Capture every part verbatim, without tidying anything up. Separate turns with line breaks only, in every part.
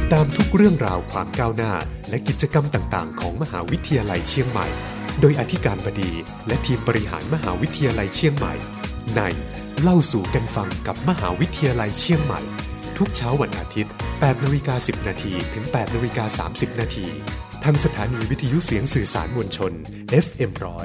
ดตามทุกเรื่องราวความก้าวหน้าและกิจกรรมต่างๆของมหาวิทยาลัยเชียงใหม่โดยอธิการบดีและทีมบริหารมหาวิทยาลัยเชียงใหม่ในเล่าสู่กันฟังกับมหาวิทยาลัยเชียงใหม่ทุกเช้าวันอาทิตย์ แปดนาฬิกาสิบนาที ถึง แปดนาฬิกาสามสิบนาทีทางสถานีวิทยุเสียงสื่อสารมวลชน เอฟ เอ็ม หนึ่งร้อย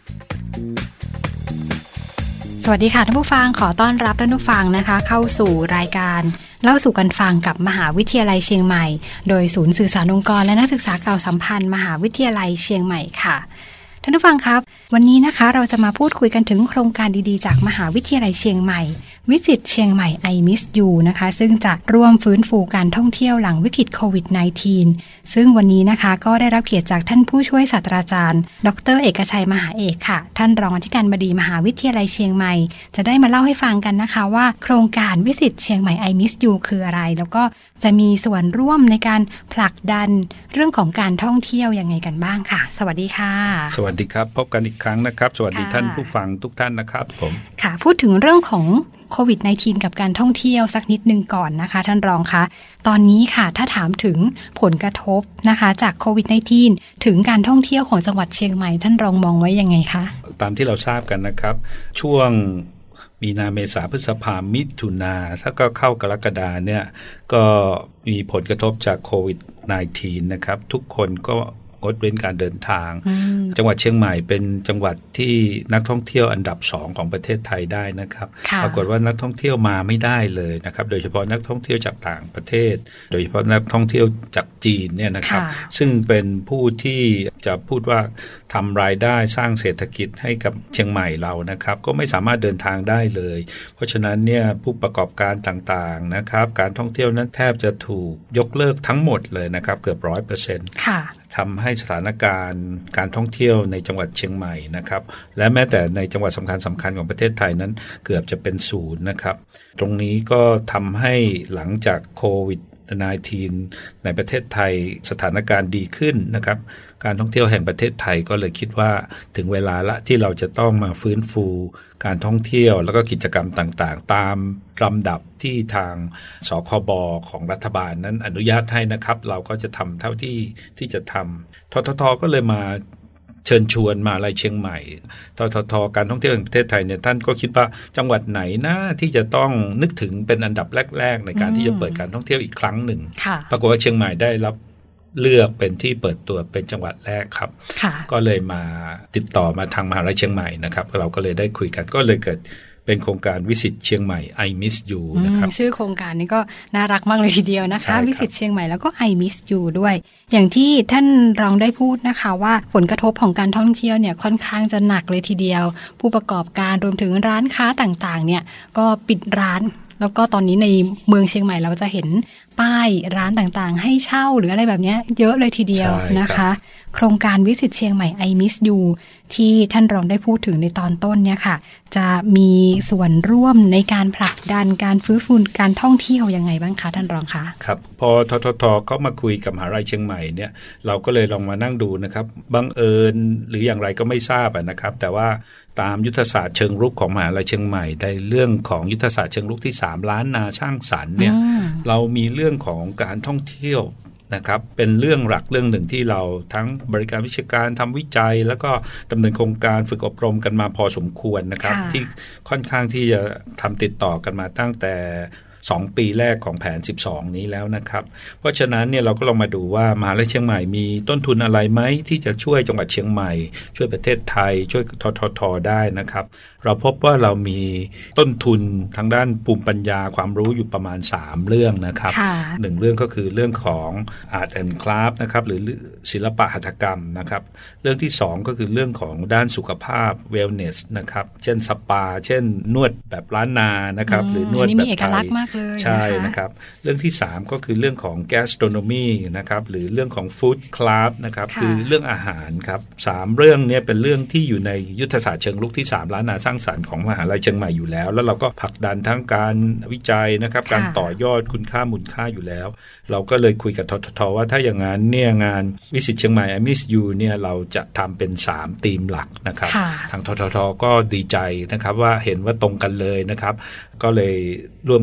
สวัสดีค่ะท่านผู้ฟังขอต้อนรับท่านผู้ฟังนะคะเข้าสู่รายการเล่าสู่กันฟังกับมหาวิทยาลัยเชียงใหม่โดยศูนย์สื่อสารองค์กรและนักศึกษาเก่าสัมพันธ์มหาวิทยาลัยเชียงใหม่ค่ะท่านผู้ฟังครับวันนี้นะคะเราจะมาพูดคุยกันถึงโครงการดีๆจากมหาวิทยาลัยเชียงใหม่วิสิตเชียงใหม่ I Miss You นะคะซึ่งจะร่วมฟื้นฟูการท่องเที่ยวหลังวิกฤตโควิด สิบเก้า ซึ่งวันนี้นะคะก็ได้รับเกียรติจากท่านผู้ช่วยศาสตราจารย์ดร.เอกชัยมหาเอกค่ะท่านรองอธิการบดีมหาวิทยาลัยเชียงใหม่จะได้มาเล่าให้ฟังกันนะคะว่าโครงการวิสิตเชียงใหม่ I Miss You คืออะไรแล้วก็จะมีส่วนร่วมในการผลักดันเรื่องของการท่องเที่ยวยังไงกันบ้างค่ะสวัสดีค่ะ
สวัสดีครับพบกันอีกครั้งนะครับสวัสดีท่านผู้ฟังทุกท่านนะครับผม
ค่ะพูดถึงเรื่องของโควิด สิบเก้า กับการท่องเที่ยวสักนิดนึงก่อนนะคะท่านรองคะตอนนี้ค่ะถ้าถามถึงผลกระทบนะคะจากโควิด สิบเก้า ถึงการท่องเที่ยวของจังหวัดเชียงใหม่ท่านรองมองไว้ยังไงคะ
ตามที่เราทราบกันนะครับช่วงมีนาเมษาพฤษภามิถุนาถ้าก็เข้ากรกฎาเนี่ยก็มีผลกระทบจากโควิด สิบเก้า นะครับทุกคนก็งดเว้นการเดินทางจังหวัดเชียงใหม่เป็นจังหวัดที่นักท่องเที่ยวอันดับสองของประเทศไทยได้นะครับปรากฏว่านักท่องเที่ยวมาไม่ได้เลยนะครับโดยเฉพาะนักท่องเที่ยวจากต่างประเทศโดยเฉพาะนักท่องเที่ยวจากจีนเนี่ยนะครับซึ่งเป็นผู้ที่จะพูดว่าทำรายได้สร้างเศรษฐกิจให้กับเชียงใหม่เรานะครับก็ไม่สามารถเดินทางได้เลยเพราะฉะนั้นเนี่ยผู้ประกอบการต่างๆนะครับการท่องเที่ยวนั้นแทบจะถูกยกเลิกทั้งหมดเลยนะครับเกือบ ร้อยเปอร์เซ็นต์ ค่ะทำให้สถานการณ์การท่องเที่ยวในจังหวัดเชียงใหม่นะครับและแม้แต่ในจังหวัดสำคัญสำคัญของประเทศไทยนั้นเกือบจะเป็นศูนย์นะครับตรงนี้ก็ทำให้หลังจากโควิด สิบเก้า ในประเทศไทยสถานการณ์ดีขึ้นนะครับการท่องเที่ยวแห่งประเทศไทยก็เลยคิดว่าถึงเวลาละที่เราจะต้องมาฟื้นฟูการท่องเที่ยวแล้วก็กิจกรรมต่างๆตามลำดับที่ทางสคบของรัฐบาลนั้นอนุญาตให้นะครับเราก็จะทำเท่าที่ที่จะทำทททก็เลยมาเชิญชวนมาลัยเชียงใหม่ทททการท่องเที่ยวแห่งประเทศไทยเนี่ยท่านก็คิดว่าจังหวัดไหนนะที่จะต้องนึกถึงเป็นอันดับแรกๆในการที่จะเปิดการท่องเที่ยวอีกครั้งหนึ่งปรากฏว่าเชียงใหม่ได้รับเลือกเป็นที่เปิดตัวเป็นจังหวัดแรกครับก็เลยมาติดต่อมาทางมหาวิทยาลัยเชียงใหม่นะครับเราก็เลยได้คุยกันก็เลยเกิดเป็นโครงการวิสิตเชียงใหม่ I Miss You นะครับ
ชื่อโครงการนี้ก็น่ารักมากเลยทีเดียวนะคะวิสิตเชียงใหม่แล้วก็ I Miss You ด้วยอย่างที่ท่านรองได้พูดนะคะว่าผลกระทบของการท่องเที่ยวเนี่ยค่อนข้างจะหนักเลยทีเดียวผู้ประกอบการรวมถึงร้านค้าต่างๆเนี่ยก็ปิดร้านแล้วก็ตอนนี้ในเมืองเชียงใหม่เราจะเห็นป้ายร้านต่างๆให้เช่าหรืออะไรแบบนี้เยอะเลยทีเดียวนะคะโครงการวิสิตเชียงใหม่ I Miss You ที่ท่านรองได้พูดถึงในตอนต้นเนี่ยค่ะจะมีส่วนร่วมในการผลักดันการฟื้นฟูการท่องเที่ยวยังไงบ้างคะท่านรองคะ
ครับพอทททเขามาคุยกับมหาวิทยาลัยเชียงใหม่เนี่ยเราก็เลยลองมานั่งดูนะครับบังเอิญหรืออย่างไรก็ไม่ทราบนะครับแต่ว่าตามยุทธศาสตร์เชิงรุกของมหาวิทยาลัยเชียงใหม่ในเรื่องของยุทธศาสตร์เชิงรุกที่สามล้านนาสร้างสรรค์เนี่ยเรามีเรื่องของการท่องเที่ยวนะครับเป็นเรื่องหลักเรื่องหนึ่งที่เราทั้งบริการวิชาการทำวิจัยแล้วก็ดำเนินโครงการฝึกอบรมกันมาพอสมควรนะครับที่ค่อนข้างที่จะทำติดต่อกันมาตั้งแต่สองปีแรกของแผนสิบสองนี้แล้วนะครับเพราะฉะนั้นเนี่ยเราก็ลองมาดูว่ามหาวิทยาลัยเชียงใหม่มีต้นทุนอะไรไหมที่จะช่วยจังหวัดเชียงใหม่ช่วยประเทศไทยช่วยทททได้นะครับเราพบว่าเรามีต้นทุนทางด้านภูมิปัญญาความรู้อยู่ประมาณสามเรื่องนะครับหนึ่งเรื่องก็คือเรื่องของ Art and Craft นะครับหรือศิลปะหัตถกรรมนะครับเรื่องที่สองก็คือเรื่องของด้านสุขภาพ Wellness นะครับเช่นสปาเช่นนวดแบบล้านนานะครับหรือนวดแบบไทยใช่นะครับเรื่องที่สามก็คือเรื่องของ Gastronomy นะครับหรือเรื่องของ Food Craft นะครับคือเรื่องอาหารครับสามเรื่องนี้เป็นเรื่องที่อยู่ในยุทธศาสตร์เชิงรุกที่สามล้านนาสร้างสรรค์ของมหาวิทยาลัยเชียงใหม่อยู่แล้วแล้วเราก็ผลักดันทั้งการวิจัยนะครับการต่อยอดคุณค่ามูลค่าอยู่แล้วเราก็เลยคุยกับทททว่าถ้าอย่างนั้นเนี่ยงานวิสิตเชียงใหม่ I Miss You เนี่ยเราจะทำเป็นสามธีมหลักนะครับทางทททก็ดีใจนะครับว่าเห็นว่าตรงกันเลยนะครับก็เลยร่วมกันมา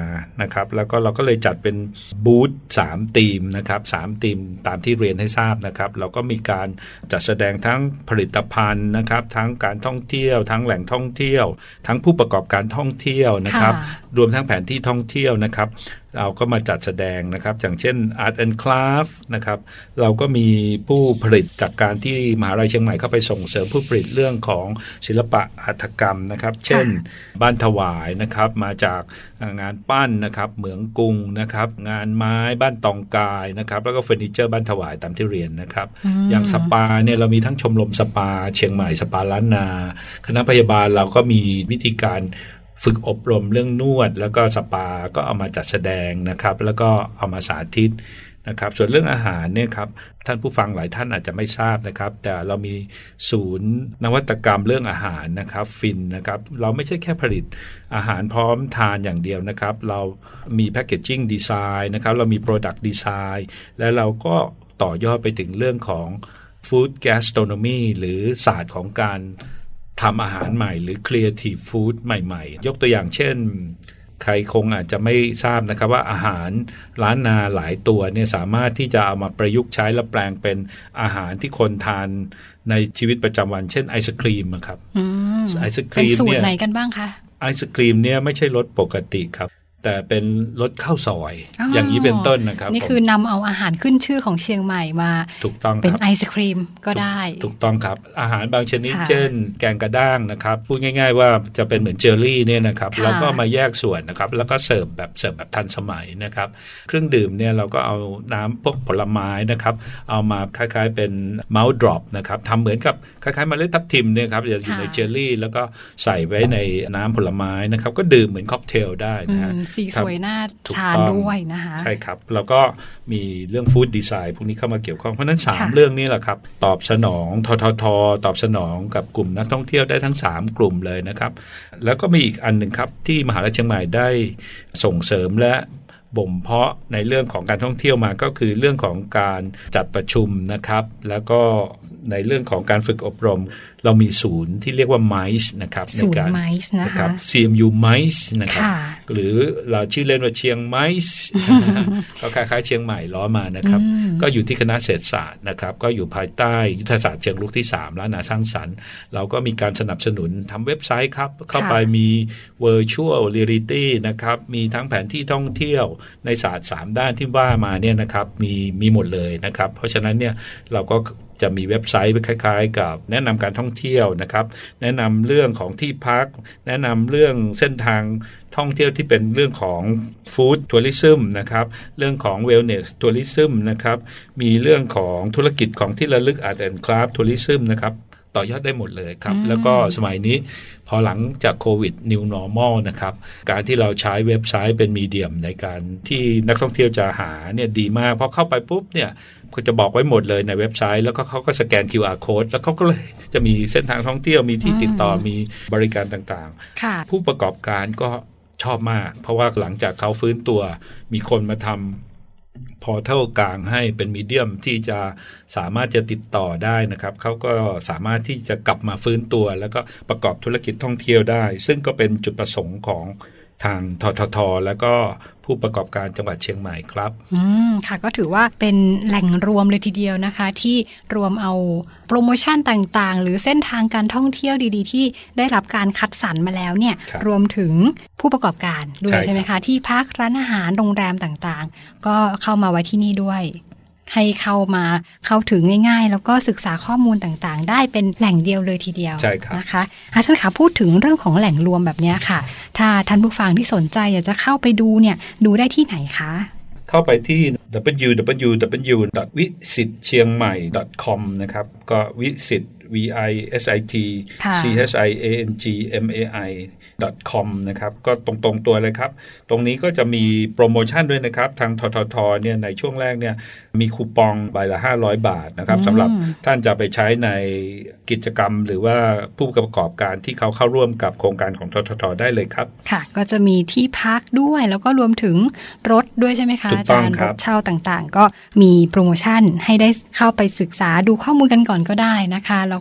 นะครับแล้วก็เราก็เลยจัดเป็นบูธสามธีมนะครับสามธีมตามที่เรียนให้ทราบนะครับเราก็มีการจัดแสดงทั้งผลิตภัณฑ์นะครับทั้งการท่องเที่ยวทั้งแหล่งท่องเที่ยวทั้งผู้ประกอบการท่องเที่ยวนะครับรวมทั้งแผนที่ท่องเที่ยวนะครับเราก็มาจัดแสดงนะครับอย่างเช่น Art and Craft นะครับเราก็มีผู้ผลิตจากการที่มหาวิทยาลัยเชียงใหม่เข้าไปส่งเสริมผู้ผลิตเรื่องของศิลปะหัตถกรรมนะครับเช่นบ้านถวายนะครับมาจากงานปั้นนะครับเหมืองกรุงนะครับงานไม้บ้านตองกายนะครับแล้วก็เฟอร์นิเจอร์บ้านถวายตามที่เรียนนะครับ อ, อย่างสปาเนี่ยเรามีทั้งชมรมสปาเชียงใหม่สปาล้านนาคณะพยาบาลเราก็มีวิธีการฝึกอบรมเรื่องนวดแล้วก็สปาก็เอามาจัดแสดงนะครับแล้วก็เอามาสาธิตนะครับส่วนเรื่องอาหารเนี่ยครับท่านผู้ฟังหลายท่านอาจจะไม่ทราบนะครับแต่เรามีศูนย์นวัตกรรมเรื่องอาหารนะครับฟินนะครับเราไม่ใช่แค่ผลิตอาหารพร้อมทานอย่างเดียวนะครับเรามีแพคเกจจิ้งดีไซน์นะครับเรามีโปรดักต์ดีไซน์และเราก็ต่อยอดไปถึงเรื่องของฟู้ดแกสโทรโนมีหรือศาสตร์ของการทำอาหารใหม่หรือ Creative Food ใหม่ๆยกตัวอย่างเช่นใครคงอาจจะไม่ทราบนะครับว่าอาหารล้านนาหลายตัวเนี่ยสามารถที่จะเอามาประยุกต์ใช้และแปลงเป็นอาหารที่คนทานในชีวิตประจำวันเช่นไอศกรีมครับไอศกรีมเนี่ยเป็นสูตรไหนกันบ้างคะไอศกรีมเนี่ยไม่ใช่รสปกติครับแต่เป็นรสข้าวซอย อ, อย่างนี้เป็นต้นนะครับ
นี่คือนำเอาอาหารขึ้นชื่อของเชียงใหม่มา
ถูกต้อง
เป็นไอศครีมก็ได้
ถูกต้องครับอาหารบางชนิดเช่นแกงกระด้างนะครับพูดง่ายๆว่าจะเป็นเหมือนเจลลี่เนี่ยนะครับเราก็มาแยกส่วนนะครับแล้วก็เสิร์ฟแบบเสิร์ฟแบบทันสมัยนะครับเครื่องดื่มเนี่ยเราก็เอาน้ำพวกผลไม้นะครับเอามาคล้ายๆเป็นเมาส์ดรอปนะครับทำเหมือนกับคล้ายๆเมล็ดทับทิมเนี่ยครับจะอยู่ในเจลลี่แล้วก็ใส่ไว้ในน้ำผลไม้นะครับก็ดื่มเหมือนค็อกเทลได้นะฮะ
สีสวยน่าทานด้วยนะคะ
ใช่ครับแล้วก็มีเรื่องฟู้ดดีไซน์พวกนี้เข้ามาเกี่ยวข้องเพราะนั้นสามเรื่องนี้แหละครับตอบสนองทททตอบสนองกับกลุ่มนักท่องเที่ยวได้ทั้งสามกลุ่มเลยนะครับแล้วก็มีอีกอันหนึ่งครับที่มหาวิทยาลัยเชียงใหม่ได้ส่งเสริมและบ่มเพาะในเรื่องของการท่องเที่ยวมาก็คือเรื่องของการจัดประชุมนะครับแล้วก็ในเรื่องของการฝึกอบรมเรามีศูนย์ที่เรียกว่า ไมซ์ นะครับ
ศูนย์ ไมซ์ นะคะ
ซี เอ็ม ยู ไมซ์ นะครับหรือเราชื่อเล่นว่าเชียงไมซ์ก็คล้ายๆเชียงใหม่ล้อมานะครับก็อยู่ที่คณะเศรษฐศาสตร์นะครับก็อยู่ภายใต้ยุทธศาสตร์เชิงรุกที่สามล้านนาสร้างสรรค์เราก็มีการสนับสนุนทำเว็บไซต์ครับเข้าไปมี Virtual Reality นะครับมีทั้งแผนที่ท่องเที่ยวในศาสตร์สามด้านที่ว่ามาเนี่ยนะครับมีมีหมดเลยนะครับเพราะฉะนั้นเนี่ยเราก็จะมีเว็บไซต์คล้ายๆกับแนะนำการท่องเที่ยวนะครับแนะนำเรื่องของที่พักแนะนำเรื่องเส้นทางท่องเที่ยวที่เป็นเรื่องของฟู้ดทัวริซึมนะครับเรื่องของเวลเนสทัวริซึมนะครับมีเรื่องของธุรกิจของที่ระลึกอาร์ตแอนด์คราฟต์ทัวริซึมนะครับต่อยอดได้หมดเลยครับแล้วก็สมัยนี้พอหลังจากโควิด New Normal นะครับการที่เราใช้เว็บไซต์เป็นมีเดียมในการที่นักท่องเที่ยวจะหาเนี่ยดีมากเพราะเข้าไปปุ๊บเนี่ยก็จะบอกไว้หมดเลยในเว็บไซต์แล้วก็เขาก็สแกน คิว อาร์ Code แล้วเขาก็เลยจะมีเส้นทางท่องเที่ยวมีที่ติดต่อมีบริการต่างๆผู้ประกอบการก็ชอบมากเพราะว่าหลังจากเขาฟื้นตัวมีคนมาทำพอร์ทัลกลางให้เป็นมีเดียมที่จะสามารถจะติดต่อได้นะครับเขาก็สามารถที่จะกลับมาฟื้นตัวแล้วก็ประกอบธุรกิจท่องเที่ยวได้ซึ่งก็เป็นจุดประสงค์ของทางทททแล้วก็ผู้ประกอบการจังหวัดเชียงใหม่ครับ
อืมค่ะก็ถือว่าเป็นแหล่งรวมเลยทีเดียวนะคะที่รวมเอาโปรโมชั่นต่างๆหรือเส้นทางการท่องเที่ยวดีๆที่ได้รับการคัดสรรมาแล้วเนี่ยร รวมถึงผู้ประกอบการด้วยใช่ไหมคะที่พักร้านอาหารโรงแรมต่างๆก็เข้ามาไว้ที่นี่ด้วยให้เข้ามาเข้าถึงง่ายๆแล้วก็ศึกษาข้อมูลต่างๆได้เป็นแหล่งเดียวเลยทีเดียวนะคะอาจารย์คะพูดถึงเรื่องของแหล่งรวมแบบนี้ค่ะถ้าท่านผู้ฟังที่สนใจอยากจะเข้าไปดูเนี่ยดูได้ที่ไหนคะ
เข้าไปที่ ดับเบิลยู ดับเบิลยู ดับเบิลยู ดอท วิสิตเชียงใหม่ ดอท คอม นะครับก็วิสิต V I S I T C H I A N G M A I .com นะครับก็ตรงๆตัวเลยครับตรงนี้ก็จะมีโปรโมชั่นด้วยนะครับทางทททเนี่ยในช่วงแรกเนี่ยมีคูปองใบละห้าร้อยบาทนะครับสำหรับท่านจะไปใช้ในกิจกรรมหรือว่าผู้ประกอบการที่เขาเข้าร่วมกับโครงการของทททได้เลยครับ
ค่ะก็จะมีที่พักด้วยแล้วก็รวมถึงรถด้วยใช่ไหมคะอาจารย์รถเช่าต่างๆก็มีโปรโมชั่นให้ได้เข้าไปศึกษาดูข้อมูลกันก่อนก็ได้นะคะแล้ว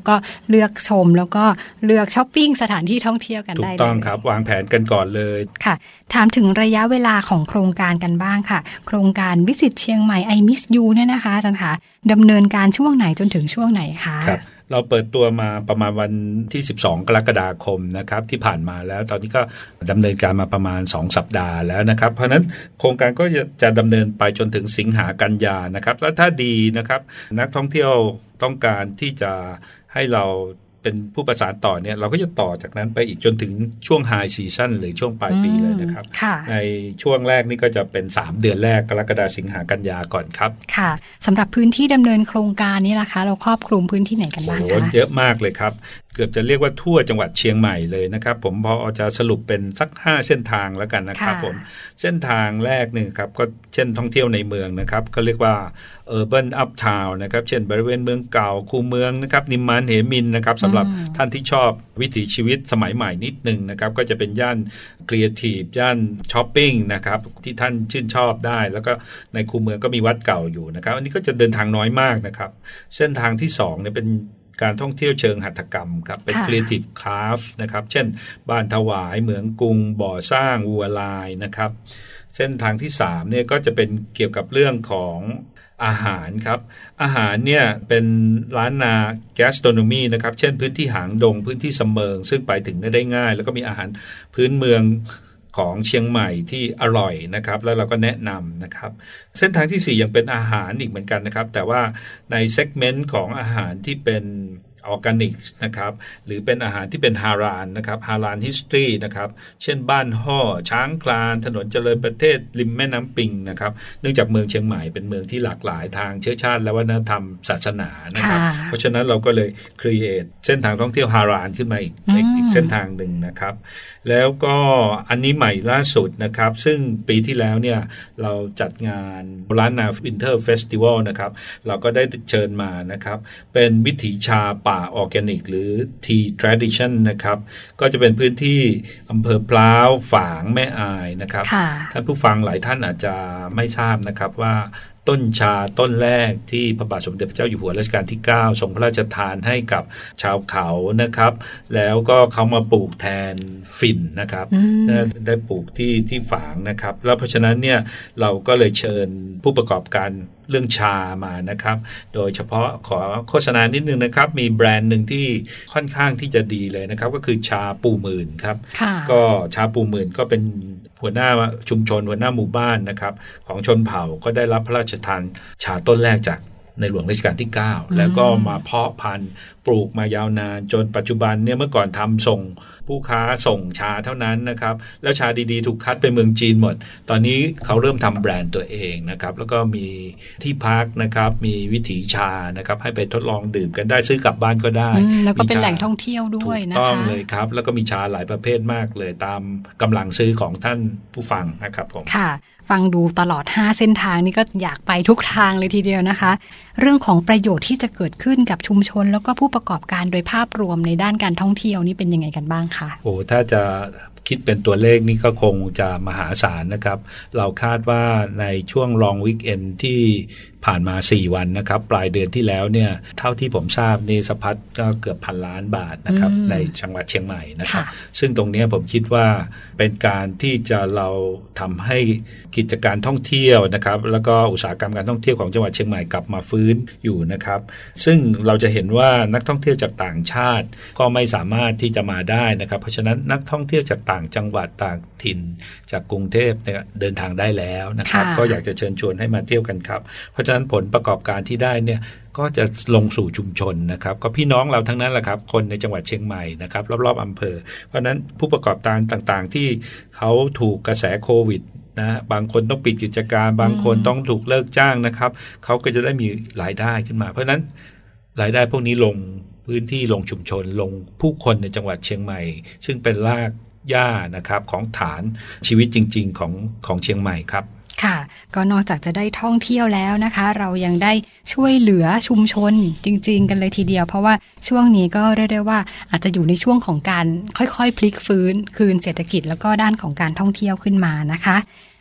แล้วก็เลือกชมแล้วก็เลือกช้อปปิ้งสถานที่ท่องเที่ยวกันได้เลยถูก
ต้องครับวางแผนกันก่อนเลย
ค่ะถามถึงระยะเวลาของโครงการกันบ้างค่ะโครงการวิสิตเชียงใหม่ I Miss You เนี่ยนะคะอาจารย์คะดำเนินการช่วงไหนจนถึงช่วงไหนคะ
ครับเราเปิดตัวมาประมาณวันที่สิบสองกรกฎาคมนะครับที่ผ่านมาแล้วตอนนี้ก็ดำเนินการมาประมาณสองสัปดาห์แล้วนะครับเพราะนั้นโครงการก็จะดำเนินไปจนถึงสิงหากันยานะครับแล้วถ้าดีนะครับนักท่องเที่ยวต้องการที่จะให้เราเป็นผู้ประสานต่อเนี่ยเราก็จะต่อจากนั้นไปอีกจนถึงช่วงไฮซีซั่นหรือช่วงปลายปีเลยนะครับในช่วงแรกนี่ก็จะเป็นสามเดือนแรกกรกฎาคมสิงหากันยาก่อนครับ
ค่ะสำหรับพื้นที่ดำเนินโครงการนี้ล่ะคะเราครอบคลุมพื้นที่ไหนกันบ้างคะ
โอ้เยอะมากเลยครับเกือบจะเรียกว่าทั่วจังหวัดเชียงใหม่เลยนะครับผมพอจะสรุปเป็นสักห้าเส้นทางแล้วกันนะครับผมเส้นทางแรกนึงครับก็เช่นท่องเที่ยวในเมืองนะครับก็เรียกว่า Urban Uptown นะครับเช่นบริเวณเมืองเก่าคูเมืองนะครับนิมมานเหมินนะครับสำหรับท่านที่ชอบวิถีชีวิตสมัยใหม่นิดนึงนะครับก็จะเป็นย่านครีเอทีฟย่านช้อปปิ้งนะครับที่ท่านชื่นชอบได้แล้วก็ในคูเมืองก็มีวัดเก่าอยู่นะครับอันนี้ก็จะเดินทางน้อยมากนะครับเส้นทางที่สองเนี่ยเป็นการท่องเที่ยวเชิงหัตถกรรมครับเป็น Creative Craft นะครับเช่นบ้านถวายเหมืองกรุงบ่อสร้างวัวลายนะครับเส้นทางที่สามเนี่ยก็จะเป็นเกี่ยวกับเรื่องของอาหารครับอาหารเนี่ยเป็นร้านนา gastronomy นะครับเช่นพื้นที่หางดงพื้นที่สำเมิงซึ่งไปถึงได้ง่ายแล้วก็มีอาหารพื้นเมืองของเชียงใหม่ที่อร่อยนะครับแล้วเราก็แนะนำนะครับเส้นทางที่สี่ยังเป็นอาหารอีกเหมือนกันนะครับแต่ว่าในเซกเมนต์ของอาหารที่เป็นออร์แกนิกนะครับหรือเป็นอาหารที่เป็นฮาลาลนะครับฮาลาลฮิสตรีนะครับเช่นบ้านห่อช้างคลานถนนเจริญประเทศริมแม่น้ำปิงนะครับเนื่องจากเมืองเชียงใหม่เป็นเมืองที่หลากหลายทางเชื้อชาติและวัฒนธรรมศาสนานะครับเพราะฉะนั้นเราก็เลยครีเอทเส้นทางท่องเที่ยวฮาลาลขึ้นมาอีกอีกเส้นทางหนึ่งนะครับแล้วก็อันนี้ใหม่ล่าสุดนะครับซึ่งปีที่แล้วเนี่ยเราจัดงานล้านนาวินเทอร์เฟสติวัลนะครับเราก็ได้เชิญมานะครับเป็นวิถีชาป่าออร์แกนิกหรือ Tea Tradition นะครับก็จะเป็นพื้นที่อำเภอพร้าวฝางแม่อายนะครับท่านผู้ฟังหลายท่านอาจจะไม่ทราบนะครับว่าต้นชาต้นแรกที่พระบาทสมเด็จพระเจ้าอยู่หัวรัชกาลที่เก้าทรงพระราชทานให้กับชาวเขานะครับแล้วก็เขามาปลูกแทนฝิ่นนะครับได้ปลูกที่ที่ฝางนะครับแล้วเพราะฉะนั้นเนี่ยเราก็เลยเชิญผู้ประกอบการเรื่องชามานะครับโดยเฉพาะขอโฆษณานิดนึงนะครับมีแบรนด์หนึ่งที่ค่อนข้างที่จะดีเลยนะครับก็คือชาปูหมื่นครับก็ชาปูหมื่นก็เป็นหัวหน้าชุมชนหัวหน้าหมู่บ้านนะครับของชนเผ่าก็ได้รับพระราชทานชาต้นแรกจากในหลวงรัชกาลที่เก้าแล้วก็มาเพาะพันธุ์ปลูกมายาวนานจนปัจจุบันเนี่ยเมื่อก่อนทำส่งผู้ค้าส่งชาเท่านั้นนะครับแล้วชาดีๆถูกคัดไปเมืองจีนหมดตอนนี้เขาเริ่มทำแบรนด์ตัวเองนะครับแล้วก็มีที่พักนะครับมีวิถีชานะครับให้ไปทดลองดื่มกันได้ซื้อกลับบ้านก็ได้
แล้วก็เป็นแหล่งท่องเที่ยวด้วยนะคะถูก
ต้องเลยครับแล้วก็มีชาหลายประเภทมากเลยตามกำลังซื้อของท่านผู้ฟังนะครับผม
ค่ะฟังดูตลอดห้าเส้นทางนี่ก็อยากไปทุกทางเลยทีเดียวนะคะเรื่องของประโยชน์ที่จะเกิดขึ้นกับชุมชนแล้วก็ผู้ประกอบการโดยภาพรวมในด้านการท่องเที่ยวนี่เป็นยังไงกันบ้างคะ
โอ้ถ้าจะคิดเป็นตัวเลขนี่ก็คงจะมหาศาลนะครับเราคาดว่าในช่วงลองวีคเอนด์ที่ผ่านมาสี่วันนะครับปลายเดือนที่แล้วเนี่ยเท่าที่ผมทราบนี่สะพัดก็เกือบพันล้านบาทนะครับในจังหวัดเชียงใหม่นะครับซึ่งตรงนี้ผมคิดว่าเป็นการที่จะเราทำให้กิจการท่องเที่ยวนะครับแล้วก็อุตสาหกรรมการท่องเที่ยวของจังหวัดเชียงใหม่กลับมาฟื้นอยู่นะครับซึ่งเราจะเห็นว่านักท่องเที่ยวจากต่างชาติก็ไม่สามารถที่จะมาได้นะครับเพราะฉะนั้นนักท่องเที่ยวจากต่างจังหวัดต่างถิ่นจากกรุงเทพเนี่ยเดินทางได้แล้วนะครับก็อยากจะเชิญชวนให้มาเที่ยวกันครับเพราะฉะนั้นผลประกอบการที่ได้เนี่ยก็จะลงสู่ชุมชนนะครับก็พี่น้องเราทั้งนั้นแหละครับคนในจังหวัดเชียงใหม่นะครับรอบๆอำเภอเพราะฉะนั้นผู้ประกอบการต่างๆที่เขาถูกกระแสโควิดนะบางคนต้องปิดกิจการบางคนต้องถูกเลิกจ้างนะครับเขาก็จะได้มีรายได้ขึ้นมาเพราะฉะนั้นรายได้พวกนี้ลงพื้นที่ลงชุมชนลงผู้คนในจังหวัดเชียงใหม่ซึ่งเป็นรากหญ้านะครับของฐานชีวิตจริงๆของของเชียงใหม่ครับ
ค่ะก็นอกจากจะได้ท่องเที่ยวแล้วนะคะเรายังได้ช่วยเหลือชุมชนจริงๆกันเลยทีเดียวเพราะว่าช่วงนี้ก็เรียกได้ว่าอาจจะอยู่ในช่วงของการค่อยๆพลิกฟื้นคืนเศรษฐกิจแล้วก็ด้านของการท่องเที่ยวขึ้นมานะคะ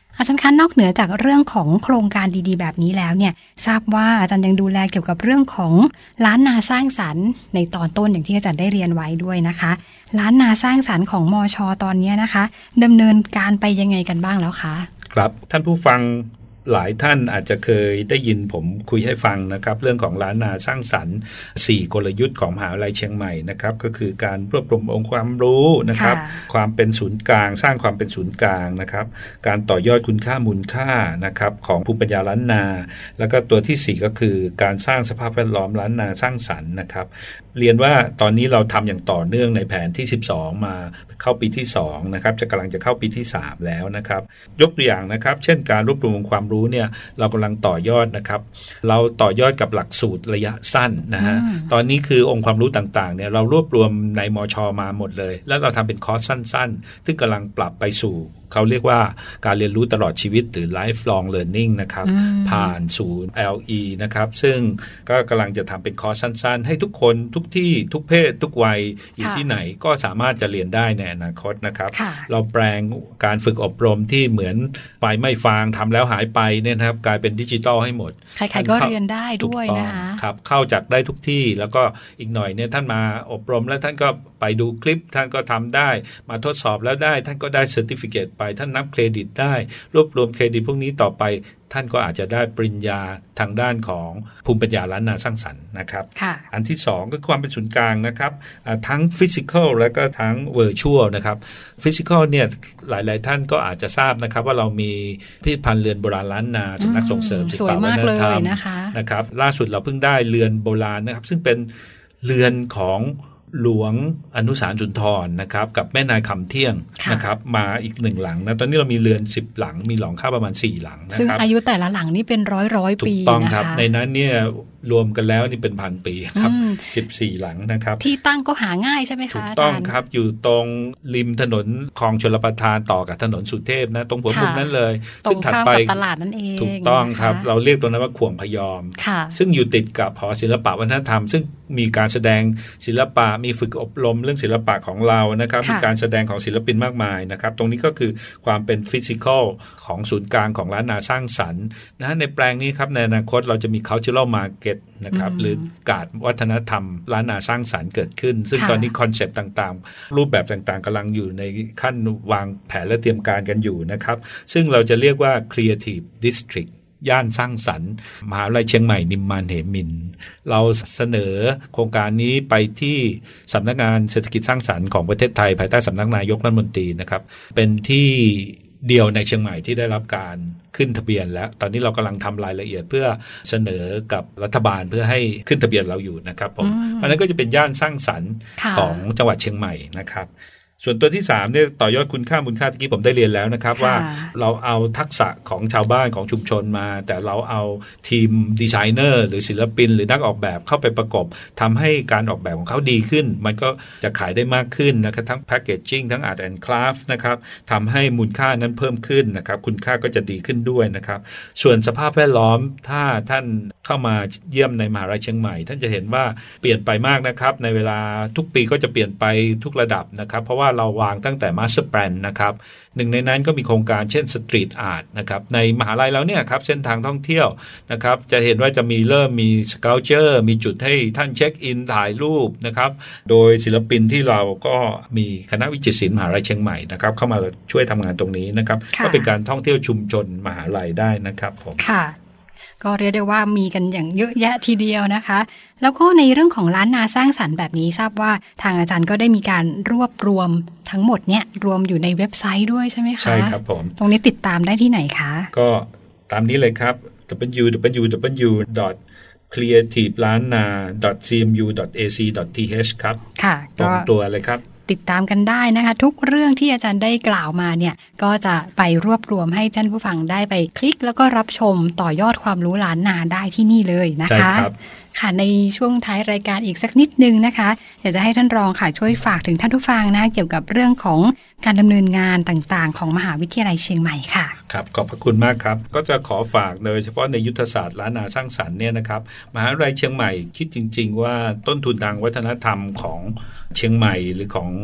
อาจารย์คะนอกเหนือจากเรื่องของโครงการดีๆแบบนี้แล้วเนี่ยทราบว่าอาจารย์ยังดูแลเกี่ยวกับเรื่องของล้านนาสร้างสรรค์ในตอนต้นอย่างที่อาจารย์ได้เรียนไว้ด้วยนะคะล้านนาสร้างสรรค์ของมช.ตอนนี้นะคะดำเนินการไปยังไงกันบ้างแล้วคะ
ครับท่านผู้ฟังหลายท่านอาจจะเคยได้ยินผมคุยให้ฟังนะครับเรื่องของล้านนาสร้างสรรค์สี่กลยุทธ์ของมหาวิทยาลัยเชียงใหม่นะครับก็คือการรวบรวมองค์ความรู้นะครับความเป็นศูนย์กลางสร้างความเป็นศูนย์กลางนะครับการต่อยอดคุณค่ามูลค่านะครับของภูมิปัญญาล้านนาแล้วก็ตัวที่สี่ก็คือการสร้างสภาพแวดล้อมล้านนาสร้างสรรค์นะครับเรียนว่าตอนนี้เราทำอย่างต่อเนื่องในแผนที่สิบสองมาเข้าปีที่สองนะครับจะกำลังจะเข้าปีที่สามแล้วนะครับยกตัวอย่างนะครับเช่นการรวบรวมความรู้เนี่ยเรากำลังต่อยอดนะครับเราต่อยอดกับหลักสูตรระยะสั้นนะฮะตอนนี้คือองค์ความรู้ต่างๆเนี่ยเรารวบรวมในมช.มาหมดเลยแล้วเราทำเป็นคอร์สสั้นๆซึ่งกำลังปรับไปสู่เขาเรียกว่าการเรียนรู้ตลอดชีวิตหรือ lifelong learning นะครับผ่านศูนย์ แอล อี นะครับซึ่งก็กำลังจะทำเป็นคอร์สสั้นๆให้ทุกคนทุกที่ทุกเพศทุกวัยอยู่ที่ไหนก็สามารถจะเรียนได้ในอนาคตนะครับเราแปลงการฝึกอบรมที่เหมือนไปไม่ฟังทำแล้วหายไปเนี่ยนะครับกลายเป็นดิจิทัลให้หมด
ใครๆก็เรียนได้ด้วยนะคะ
ครับเข้าจากได้ทุกที่แล้วก็อีกหน่อยเนี่ยท่านมาอบรมแล้วท่านก็ไปดูคลิปท่านก็ทำได้มาทดสอบแล้วได้ท่านก็ได้เซอร์ติฟิเคตไปท่านนับเครดิตได้รวบรวมเครดิตพวกนี้ต่อไปท่านก็อาจจะได้ปริญญาทางด้านของภูมิปัญญาล้านนาสร้างสรรค์นะครับอันที่สองก็ความเป็นศูนย์กลางนะครับทั้งฟิสิกอลและก็ทั้งเวอร์ชวลนะครับฟิสิกอลเนี่ยหลายๆท่านก็อาจจะทราบนะครับว่าเรามีพิพิธภัณฑ์เรือนโบราณล้านนาสำนักส่งเสริมศิลปวัฒนธรรมนะครับล่าสุดเราเพิ่งได้เรือนโบราณนะครับซึ่งเป็นเรือนของหลวงอนุสารสุนทรนะครับกับแม่นายคำเที่ยงนะครับมาอีกหนึ่งหลังนะตอนนี้เรามีเรือนสิบหลังมีหลังค่าประมาณสี่หลังนะครับ
ซึ่งอายุแต่ละหลังนี่เป็นร้อยร้อยปี
ถูกต้องครับในนั้นเนี่ยรวมกันแล้วนี่เป็นพันปีครับสิบสี่หลังนะครับ
ที่ตั้งก็หาง่ายใช่ไหมคะ
ถูกต้องครับอยู่ตรงริมถนนคลองชลประทานต่อกับถนนสุเทพนะตรงหัวมุมนั้นเลย
ซึ่งถัดไปตลาดนั่นเอง
ถูกต้องครับเราเรียกตรงนั้นว่าขวงพยอมซึ่งอยู่ติดกับหอศิลปวัฒนธรรมซึ่งมีการแสดงศิลปะมีฝึกอบรมเรื่องศิลปะของเรานะครับมีการแสดงของศิลปินมากมายนะครับตรงนี้ก็คือความเป็นฟิสิกอลของศูนย์กลางของล้านนาสร้างสรรค์นะในแปลงนี้ครับในอนาคตเราจะมี cultural market นะครับหรือการวัฒนธรรมล้านนาสร้างสรรค์เกิดขึ้นซึ่งตอนนี้คอนเซปต์ต่างๆรูปแบบต่างๆกำลังอยู่ในขั้นวางแผนและเตรียมการกันอยู่นะครับซึ่งเราจะเรียกว่า creative districtย่านสร้างสรรค์มหาวิทยาลัยเชียงใหม่นิมมานเหมินเราเสนอโครงการนี้ไปที่สำนักงานเศรษฐกิจสร้างสรรค์ของประเทศไทยภายใต้สำนักนายกรัฐมนตรีนะครับเป็นที่เดียวในเชียงใหม่ที่ได้รับการขึ้นทะเบียนแล้วตอนนี้เรากำลังทำรายละเอียดเพื่อเสนอกับรัฐบาลเพื่อให้ขึ้นทะเบียนเราอยู่นะครับผมเพราะนั้นก็จะเป็นย่านสร้างสรรค์ของจังหวัดเชียงใหม่นะครับส่วนตัวที่สามเนี่ยต่อยอดคุณค่ามูลค่าที่ผมได้เรียนแล้วนะครับว่าเราเอาทักษะของชาวบ้านของชุมชนมาแต่เราเอาทีมดีไซเนอร์หรือศิลปินหรือนักออกแบบเข้าไปประกบทำให้การออกแบบของเขาดีขึ้นมันก็จะขายได้มากขึ้นนะครับทั้งแพคเกจจิ้งทั้งอาร์ตแอนด์คราฟต์นะครับทำให้มูลค่านั้นเพิ่มขึ้นนะครับคุณค่าก็จะดีขึ้นด้วยนะครับส่วนสภาพแวดล้อมถ้าท่านเข้ามาเยี่ยมในมหาวิทยาลัยเชียงใหม่ท่านจะเห็นว่าเปลี่ยนไปมากนะครับในเวลาทุกปีก็จะเปลี่ยนไปทุกระดับนะครับเพราะว่าเราวางตั้งแต่มาสเตอร์แพลนนะครับหนึ่งในนั้นก็มีโครงการเช่นสตรีทอาร์ตนะครับในมหาลัยเราเนี่ยครับเส้นทางท่องเที่ยวนะครับจะเห็นว่าจะมีเริ่มมีสเกลเจอร์มีจุดให้ท่านเช็คอินถ่ายรูปนะครับโดยศิลปินที่เราก็มีคณะวิจิตรศิลป์มหาลัยเชียงใหม่นะครับเข้ามาช่วยทำงานตรงนี้นะครับก็เป็นการท่องเที่ยวชุมชนมหาลัยได้นะครับผม
ค่ะก็เรียกได้ว่ามีกันอย่างเยอะแยะทีเดียวนะคะแล้วก็ในเรื่องของล้านนาสร้างสรรค์แบบนี้ทราบว่าทางอาจารย์ก็ได้มีการรวบรวมทั้งหมดเนี่ยรวมอยู่ในเว็บไซต์ด้วยใช่ไหมคะ
ใช่ครับผม
ตรงนี้ติดตามได้ที่ไหนคะ
ก็ตามนี้เลยครับ ดับเบิลยู ดับเบิลยู ดับเบิลยู ดอท ครีเอทีฟ ล้านนา ดอท ซี เอ็ม ยู ดอท เอ ซี ดอท ที เอช ครับ
ค่ะ
ตรงตัวเลยครับ
ติดตามกันได้นะคะทุกเรื่องที่อาจารย์ได้กล่าวมาเนี่ยก็จะไปรวบรวมให้ท่านผู้ฟังได้ไปคลิกแล้วก็รับชมต่อยอดความรู้ล้านนาได้ที่นี่เลยนะคะ
ใช่ครับ
ค่ะในช่วงท้ายรายการอีกสักนิดนึงนะคะอยากจะให้ท่านรองค่ะช่วยฝากถึงท่านผู้ฟังนะเกี่ยวกับเรื่องของการดำเนินงานต่างๆของมหาวิทยาลัยเชียงใหม่ค่ะ
ครับขอบพระคุณมากครับก็จะขอฝากโดยเฉพาะในยุทธศาสตร์ล้านนาสร้างสรรค์เนี่ยนะครับมหาวิทยาลัยเชียงใหม่คิดจริงๆว่าต้นทุนทางวัฒนธรรมของเชียงใหม่หรือของ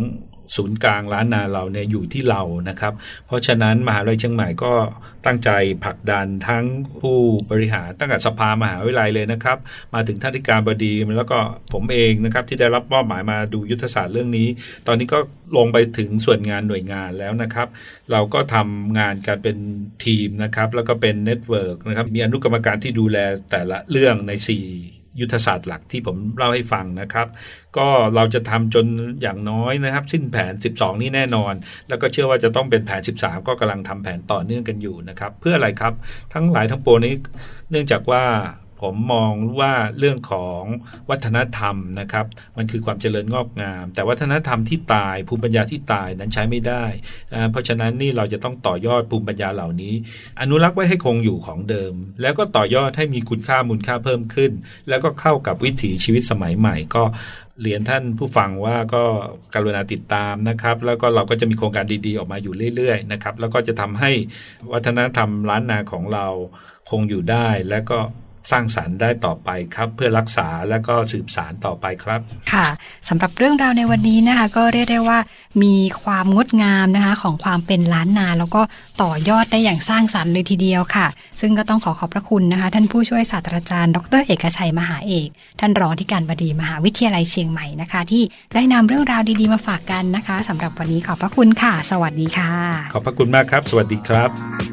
ศูนย์กลางล้านนาเราเนี่ยอยู่ที่เรานะครับเพราะฉะนั้นมหาวิทยาลัยเชียงใหม่ก็ตั้งใจผลักดันทั้งผู้บริหารตั้งแต่สภามหาวิทยาลัยเลยนะครับมาถึงท่านอธิการบดีแล้วก็ผมเองนะครับที่ได้รับมอบหมายมาดูยุทธศาสตร์เรื่องนี้ตอนนี้ก็ลงไปถึงส่วนงานหน่วยงานแล้วนะครับเราก็ทำงานกันเป็นทีมนะครับแล้วก็เป็นเน็ตเวิร์กนะครับมีอนุกรรมการที่ดูแลแต่ละเรื่องในสี่ยุทธศาสตร์หลักที่ผมเล่าให้ฟังนะครับก็เราจะทำจนอย่างน้อยนะครับสิ้นแผนสิบสองนี่แน่นอนแล้วก็เชื่อว่าจะต้องเป็นแผนสิบสามก็กำลังทำแผนต่อเนื่องกันอยู่นะครับเพื่ออะไรครับทั้งหลายทั้งปวงนี้เนื่องจากว่าผมมองว่าเรื่องของวัฒนธรรมนะครับมันคือความเจริญงอกงามแต่วัฒนธรรมที่ตายภูมิปัญญาที่ตายนั้นใช้ไม่ได้เพราะฉะนั้นนี่เราจะต้องต่อยอดภูมิปัญญาเหล่านี้อนุรักษ์ไว้ให้คงอยู่ของเดิมแล้วก็ต่อยอดให้มีคุณค่ามูลค่าเพิ่มขึ้นแล้วก็เข้ากับวิถีชีวิตสมัยใหม่ก็เรียนท่านผู้ฟังว่าก็กรุณาติดตามนะครับแล้วก็เราก็จะมีโครงการดีๆออกมาอยู่เรื่อยๆนะครับแล้วก็จะทำให้วัฒนธรรมล้านนาของเราคงอยู่ได้และก็สร้างสรรค์ได้ต่อไปครับเพื่อรักษาและก็สืบสานต่อไปครับ
ค่ะสำหรับเรื่องราวในวันนี้นะคะก็เรียกได้ว่ามีความงดงามนะคะของความเป็นล้านนาแล้วก็ต่อยอดได้อย่างสร้างสรรค์เลยทีเดียวค่ะซึ่งก็ต้องขอขอบพระคุณนะคะท่านผู้ช่วยศาสตราจารย์ดรเอกชัยมหาเอกท่านรองอธิการบดีมหาวิทยาลัยเชียงใหม่นะคะที่ได้นำเรื่องราวดีๆมาฝากกันนะคะสำหรับวันนี้ขอบพระคุณค่ะสวัสดีค่ะ
ขอบพระคุณมากครับสวัสดีครับ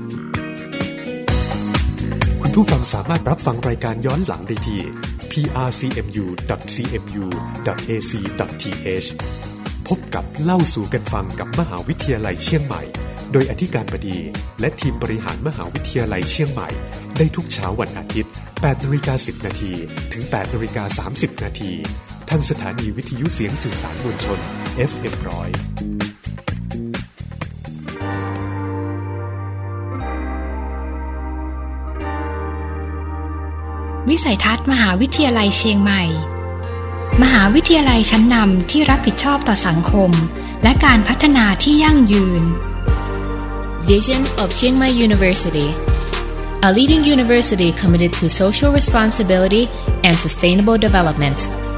ผู้ฟังสามารถรับฟังรายการย้อนหลังได้ที่ พี อาร์ ซี เอ็ม ยู ดอท ซี เอ็ม ยู ดอท เอ ซี ดอท ที เอช พบกับเล่าสู่กันฟังกับมหาวิทยาลัยเชียงใหม่โดยอธิการบดีและทีมบริหารมหาวิทยาลัยเชียงใหม่ได้ทุกเช้าวันอาทิตย์ แปดนาฬิกาสิบ นาทีถึง แปดนาฬิกาสามสิบ นาทีทางสถานีวิทยุเสียงสื่อสารมวลชน เอฟ เอ็ม หนึ่งร้อย
วิสัยทัศน์มหาวิทยาลัยเชียงใหม่มหาวิทยาลัยชั้นนำที่รับผิดชอบต่อสังคมและการพัฒนาที่ยั่งยืน
Vision of Chiang Mai University A leading university committed to social responsibility and sustainable development